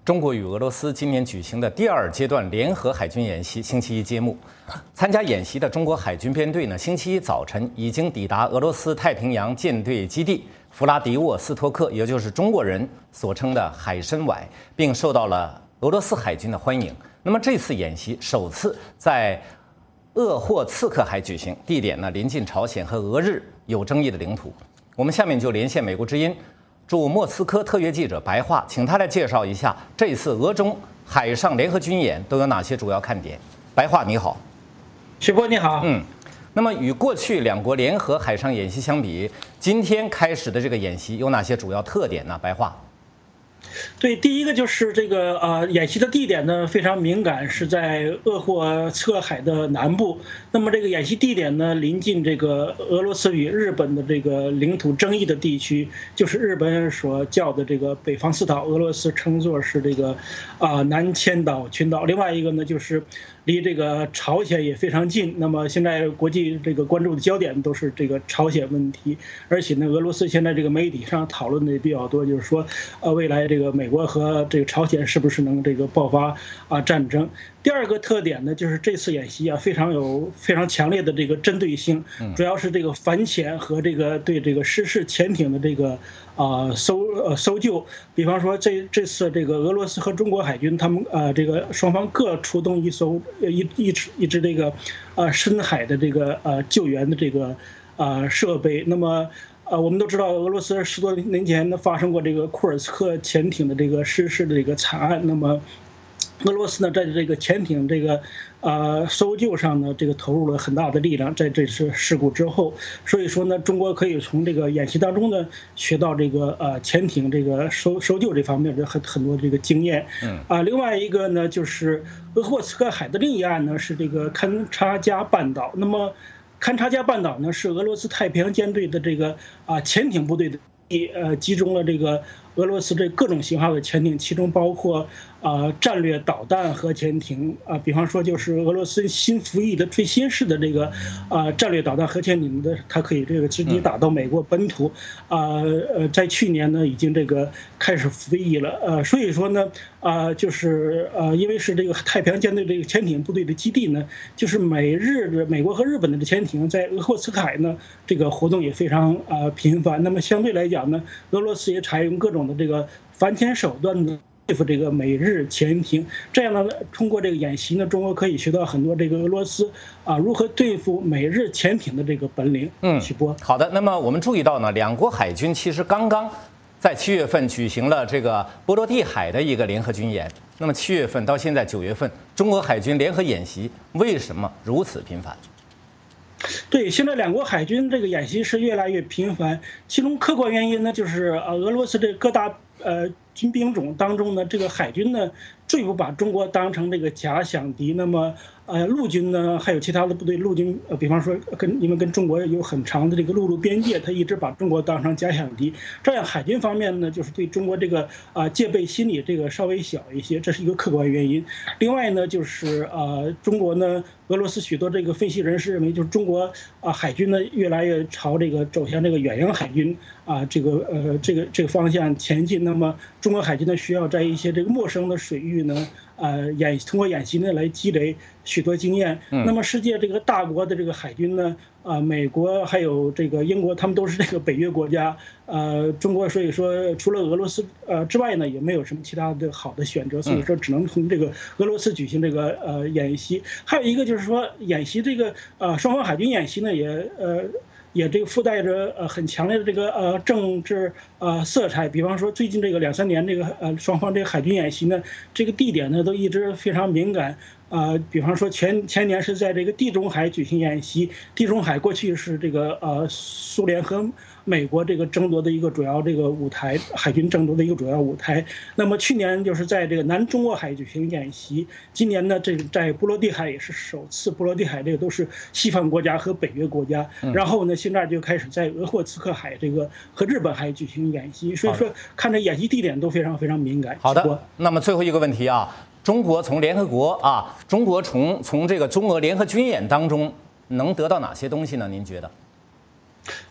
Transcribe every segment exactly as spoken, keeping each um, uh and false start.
中国与俄罗斯今年举行的第二阶段联合海军演习星期一揭幕。参加演习的中国海军编队呢，星期一早晨已经抵达俄罗斯太平洋舰队基地弗拉迪沃斯托克，也就是中国人所称的海参崴，并受到了俄罗斯海军的欢迎。那么这次演习首次在鄂霍次克海举行，地点呢临近朝鲜和俄日有争议的领土。我们下面就连线美国之音驻莫斯科特约记者白桦，请他来介绍一下这次俄中海上联合军演都有哪些主要看点。白桦你好。 徐波你好。 嗯，那么与过去两国联合海上演习相比，今天开始的这个演习有哪些主要特点呢？白桦。 对，第一个就是这个呃，演习的地点呢非常敏感，是在鄂霍次克海的南部。那么这个演习地点呢，临近这个俄罗斯与日本的这个领土争议的地区，就是日本所叫的这个北方四岛，俄罗斯称作是这个啊、呃、南千岛群岛。另外一个呢，就是离这个朝鲜也非常近。那么现在国际这个关注的焦点都是这个朝鲜问题，而且呢，俄罗斯现在这个媒体上讨论的也比较多，就是说呃未来这个美国和这个朝鲜是不是能这个爆发啊战争？第二个特点呢，就是这次演习啊非常有非常强烈的这个针对性，主要是这个反潜和这个对这个失事潜艇的这个啊搜呃搜救。比方说这这次这个俄罗斯和中国海军他们啊这个双方各出动一艘一一支一支这个啊深海的这个呃救援的这个啊设备。那么呃，我们都知道，俄罗斯十多年前呢发生过这个库尔斯克潜艇的这个失事的这个惨案。那么，俄罗斯呢在这个潜艇这个呃搜救上呢，这个投入了很大的力量，在这次事故之后。所以说呢，中国可以从这个演习当中呢学到这个呃潜艇这个搜搜救这方面的很很多这个经验。嗯啊，另外一个呢就是鄂霍次克海的另一岸呢是这个勘察加半岛。那么勘察加半岛呢，是俄罗斯太平洋舰队的这个啊潜艇部队的呃集中了这个俄罗斯这各种型号的潜艇，其中包括啊战略导弹核潜艇啊，比方说就是俄罗斯新服役的最新式的这个啊战略导弹核潜艇的，它可以这个直接打到美国本土啊呃，在去年呢已经这个开始服役了呃，所以说呢啊就是呃因为是这个太平洋舰队这个潜艇部队的基地呢，就是美日的美国和日本的潜艇在鄂霍次克海呢这个活动也非常啊频繁。那么相对来讲呢，俄罗斯也采用各种的这个反潜手段呢对付这个美日潜艇。这样呢，通过这个演习呢，中国可以学到很多这个俄罗斯啊如何对付美日潜艇的这个本领。 嗯， 许波。 好的。那么我们注意到呢，两国海军其实刚刚在七月份举行了这个波罗的海的一个联合军演。那么七月份到现在九月份，中国海军联合演习为什么如此频繁？ 对，现在两国海军这个演习是越来越频繁，其中客观原因呢，就是呃俄罗斯这各大呃军兵种当中呢，这个海军呢最不把中国当成这个假想敌。那么呃陆军呢还有其他的部队，陆军呃比方说跟因为跟中国有很长的这个陆路边界，他一直把中国当成假想敌。这样海军方面呢，就是对中国这个啊、呃、戒备心理这个稍微小一些，这是一个客观原因。另外呢，就是呃中国呢，俄罗斯许多这个分析人士认为，就是中国啊海军呢越来越朝这个走向这个远洋海军啊这个呃这个这个方向前进。那么中国海军呢需要在一些这个陌生的水域呢，呃演通过演习呢来积累许多经验。那么世界这个大国的这个海军呢，啊、呃、美国还有这个英国，他们都是这个北约国家。呃中国所以说除了俄罗斯呃之外呢，也没有什么其他的好的选择，所以说只能从这个俄罗斯举行这个呃演习。还有一个就是说演习这个呃双方海军演习呢也呃也这个附带着呃很强烈的这个呃政治呃色彩。比方说最近这个两三年这个呃双方这个海军演习呢，这个地点呢都一直非常敏感。呃，比方说前前年是在这个地中海举行演习，地中海过去是这个呃苏联和美国这个争夺的一个主要这个舞台，海军争夺的一个主要舞台。那么去年就是在这个南中国海举行演习，今年呢这个在波罗的海也是首次，波罗的海这个都是西方国家和北约国家。然后呢，现在就开始在鄂霍次克海这个和日本海举行演习，所以说看这演习地点都非常非常敏感。 好的，那么最后一个问题啊。中国从联合国啊，中国从从这个中俄联合军演当中能得到哪些东西呢？您觉得？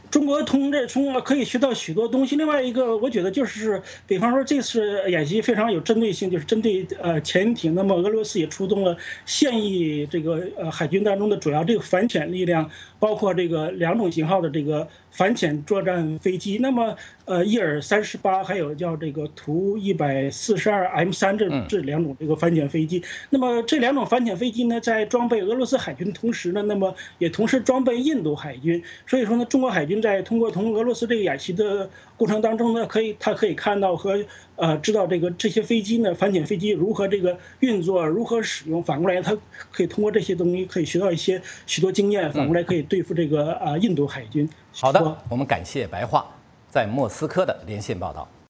中国从这从可以学到许多东西。另外一个，我觉得就是，比方说这次演习非常有针对性，就是针对呃潜艇。那么俄罗斯也出动了现役这个呃海军当中的主要这个反潜力量，包括这个两种型号的这个反潜作战飞机。那么呃伊尔三十八还有叫这个图一百四十二 M 三这这两种这个反潜飞机。那么这两种反潜飞机呢，在装备俄罗斯海军的同时呢，那么也同时装备印度海军。所以说呢，中国海军在通过同俄罗斯这个演习的过程当中呢，可以他可以看到和呃知道这个这些飞机呢反潜飞机如何这个运作，如何使用。反过来，他可以通过这些东西可以学到一些许多经验，反过来可以对付这个啊、呃、印度海军。 好的，我们感谢白桦在莫斯科的连线报道。